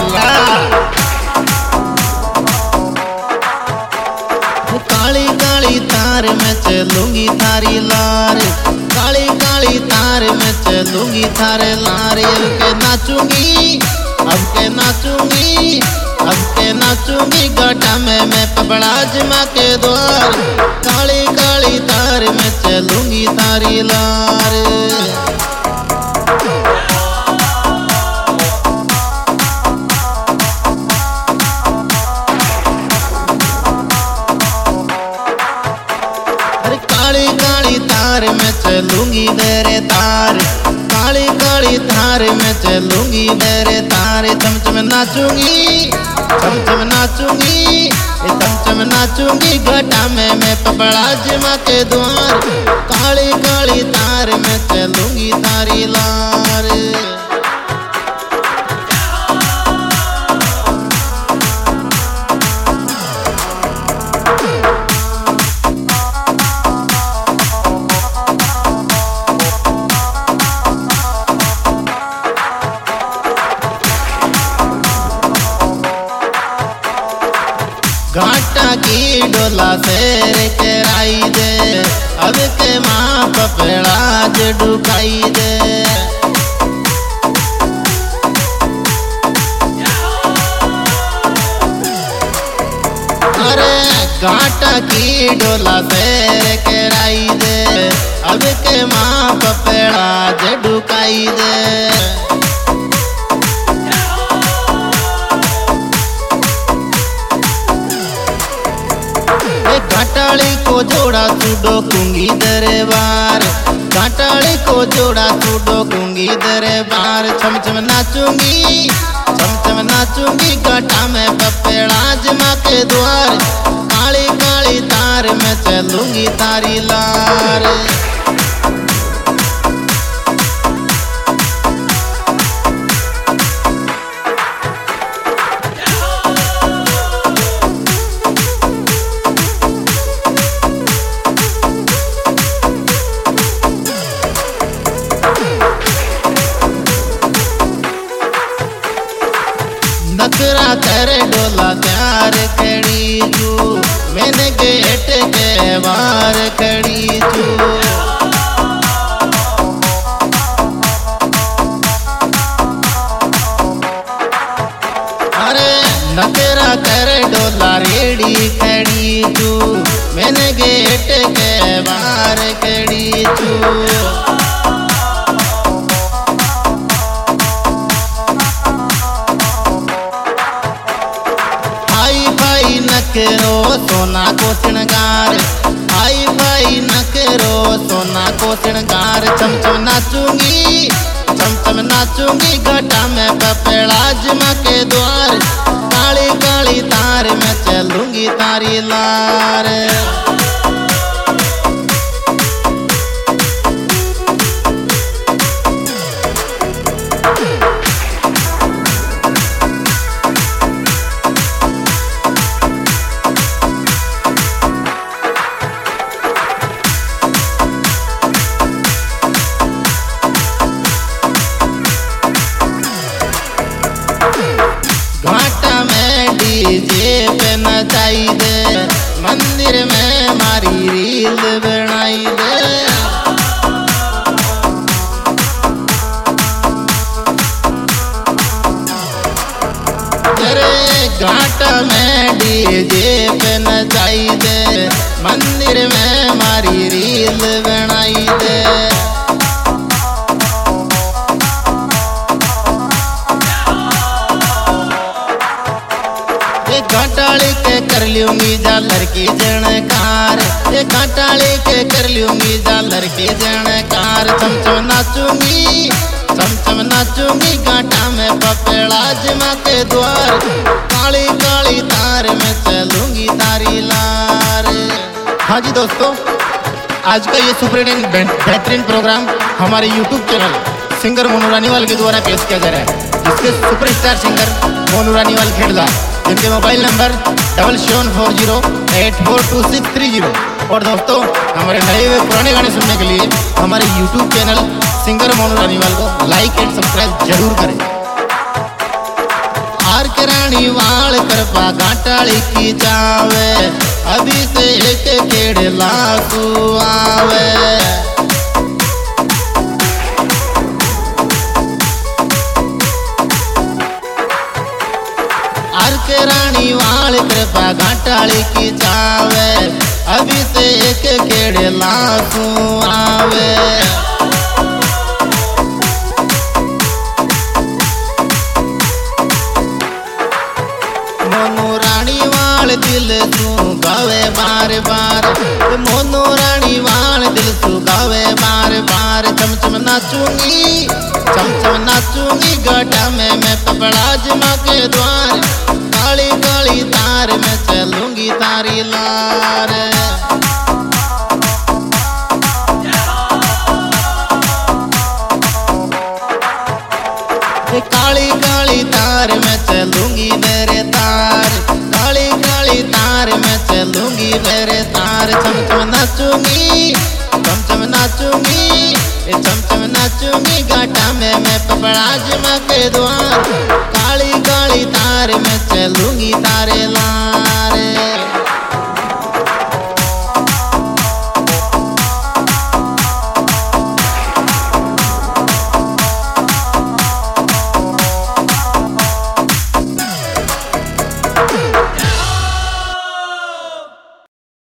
काली काली तार में चलूंगी थारी लार, काली काली तार में चलूंगी थारे लार। अब के नाचूंगी, अब के नाचूंगी, अब के नाचूंगी गाटा में मैं पबड़ा जमा के द्वार। काली काली तार में चलूंगी थारी लार। काली काली तार में चलूंगी तेरे तार, काली काली तार में चलूंगी तेरे तार। चमचम नाचूंगी, चमचम नाचूंगी, चमचम नाचूंगी घटा में मैं पबड़ा जमा के द्वार। काली काली तार में चलूंगी तारी लार। घाटा की डोला शेर कराई दे, अब के माँ पपड़ाज डुकाई दे। अरे घाटा की डोला शेर कराई दे, अब के माँ पपड़ाज डुकाई दे। घाटाली को जोड़ा चूडो कुंगी दरबार, घाटाली को जोड़ा चूडो कुंगी दरबार। चमचम नाचूंगी, चमचम नाचूंगी घाटा में पपेड़ा जमा के द्वार। काली काली तार में चलूंगी तारी लार। नखरा कर डोला प्यार खड़ी तू, मैंने गेट के बाहर खड़ी तू। अरे नखरा कर डोला रेडी खड़ी तू, मैंने गेट के बाहर खड़ी तू। नकरो सोना को श्रृंगार, आई भाई नकरो सोना को श्रृंगार। चमचम नाचूंगी, चमचम नाचूंगी घटा में पपेड़ा जमा के द्वार। काली काली तार में चलूंगी तारी लार। घाटा में डीजे पे नचाई दे, मंदिर में मारी रील बनाई दे। अरे घाटा में डीजे पे नचाई दे, मंदिर में मारी रील बनाई दे। घाटाली के कर लूंगी जा लड़की जनकार, ये घाटाली के कर लूंगी जा लड़की जनकार। चमचम नाचूंगी, चमचम नाचूंगी घाटा में पपेड़ा जमा के द्वार। काली काली तार में चलूंगी तारी लार। हाँ जी दोस्तों, आज का ये सुपर बेहतरीन प्रोग्राम हमारे YouTube channel singer Monu Raniwal के द्वारा पेश किया जा रहा है, जिसके सुपरस्टार सिंगर मोनू रानीवाल खेड़ला, जिनके मोबाइल नंबर 7740842630। और दोस्तों, हमारे नए व पुराने गाने सुनने के लिए हमारे YouTube channel singer Monu Raniwal को लाइक एंड सब्सक्राइब जरूर करें। आर के रानी वाल कृपा घाटाली की जावे अभी से एक केड़े लाखू आवे आर के रानी वाल कृपा घाटाली की जावे अभी से एक केड़े लाखू आवे मोनू रानी वाल दिल तू गावे बार बार मोनू रानी वाल दिल तू गावे बार बार चमचम नाचूंगी गटा में मैं पपड़ा जमा के द्वार काली काली तार में चलूंगी तारी लार काली काली तार में चलूंगी मेरे तार काली काली तार में चलूंगी मेरे तार चमचम नाचूंगी घाटा में मैं पपड़ा जमा के द्वार काली काली तार में चलूंगी तारे लार